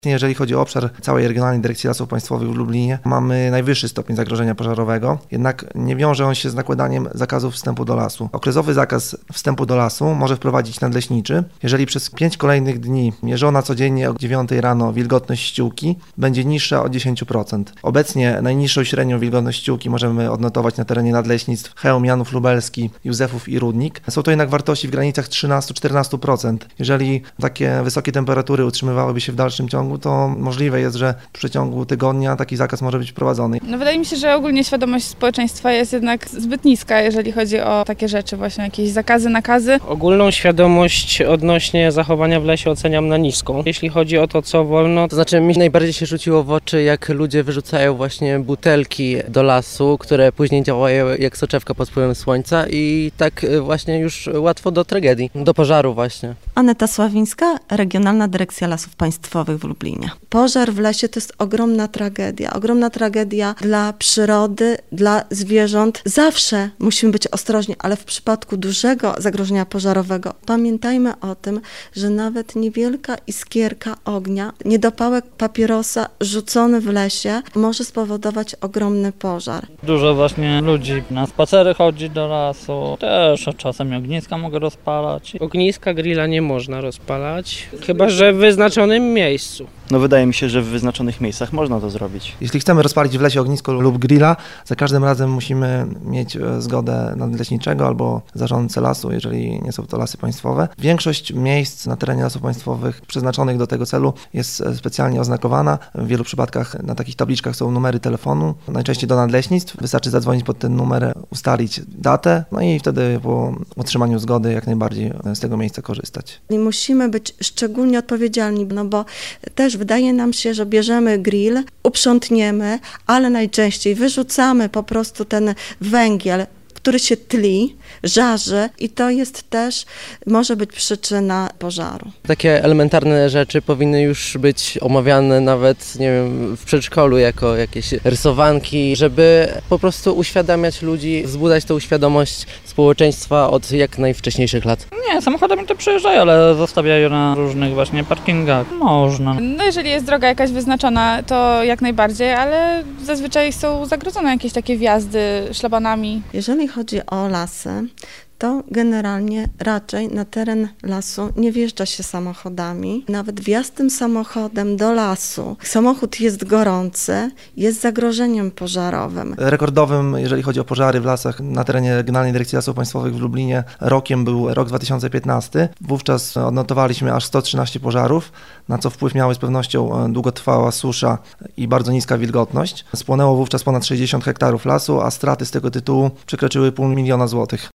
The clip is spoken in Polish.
Jeżeli chodzi o obszar całej Regionalnej Dyrekcji Lasów Państwowych w Lublinie, mamy najwyższy stopień zagrożenia pożarowego, jednak nie wiąże on się z nakładaniem zakazu wstępu do lasu. Okresowy zakaz wstępu do lasu może wprowadzić nadleśniczy, jeżeli przez 5 kolejnych dni mierzona codziennie o 9 rano wilgotność ściółki będzie niższa o 10%. Obecnie najniższą średnią wilgotność ściółki możemy odnotować na terenie nadleśnictw Chełm, Janów Lubelski, Józefów i Rudnik. Są to jednak wartości w granicach 13-14%. Jeżeli takie wysokie temperatury utrzymywałyby się w dalszym ciągu, to możliwe jest, że w przeciągu tygodnia taki zakaz może być wprowadzony. Wydaje mi się, że ogólnie świadomość społeczeństwa jest jednak zbyt niska, jeżeli chodzi o takie rzeczy, właśnie jakieś zakazy, nakazy. Ogólną świadomość odnośnie zachowania w lesie oceniam na niską. Jeśli chodzi o to, co wolno, to znaczy mi najbardziej się rzuciło w oczy, jak ludzie wyrzucają właśnie butelki do lasu, które później działają jak soczewka pod wpływem słońca i tak właśnie już łatwo do tragedii, do pożaru właśnie. Aneta Sławińska, Regionalna Dyrekcja Lasów Państwowych w Lublinie. Pożar w lesie to jest ogromna tragedia dla przyrody, dla zwierząt. Zawsze musimy być ostrożni, ale w przypadku dużego zagrożenia pożarowego pamiętajmy o tym, że nawet niewielka iskierka ognia, niedopałek papierosa rzucony w lesie może spowodować ogromny pożar. Dużo właśnie ludzi na spacery chodzi do lasu, też czasem ogniska mogę rozpalać. Ogniska, grilla nie można rozpalać, chyba że w wyznaczonym miejscu. No wydaje mi się, że w wyznaczonych miejscach można to zrobić. Jeśli chcemy rozpalić w lesie ognisko lub grilla, za każdym razem musimy mieć zgodę nadleśniczego albo zarządcę lasu, jeżeli nie są to lasy państwowe. Większość miejsc na terenie lasów państwowych przeznaczonych do tego celu jest specjalnie oznakowana. W wielu przypadkach na takich tabliczkach są numery telefonu, najczęściej do nadleśnictw. Wystarczy zadzwonić pod ten numer, ustalić datę, no i wtedy po otrzymaniu zgody jak najbardziej z tego miejsca korzystać. I musimy być szczególnie odpowiedzialni, no bo też wydaje nam się, że bierzemy grill, uprzątniemy, ale najczęściej wyrzucamy po prostu ten węgiel, który się tli, żarzy i to jest też, może być przyczyna pożaru. Takie elementarne rzeczy powinny już być omawiane nawet, nie wiem, w przedszkolu jako jakieś rysowanki, żeby po prostu uświadamiać ludzi, wzbudzać tą świadomość społeczeństwa od jak najwcześniejszych lat. Nie, samochodami to przejeżdżają, ale zostawiają na różnych właśnie parkingach. Można. No jeżeli jest droga jakaś wyznaczona, to jak najbardziej, ale zazwyczaj są zagrodzone jakieś takie wjazdy szlabanami. Jeżeli chodzi o lasy, to generalnie raczej na teren lasu nie wjeżdża się samochodami. Nawet wjazd tym samochodem do lasu, samochód jest gorący, jest zagrożeniem pożarowym. Rekordowym, jeżeli chodzi o pożary w lasach na terenie Regionalnej Dyrekcji Lasów Państwowych w Lublinie, rokiem był rok 2015. Wówczas odnotowaliśmy aż 113 pożarów, na co wpływ miały z pewnością długotrwała susza i bardzo niska wilgotność. Spłonęło wówczas ponad 60 hektarów lasu, a straty z tego tytułu przekroczyły 500 000 złotych.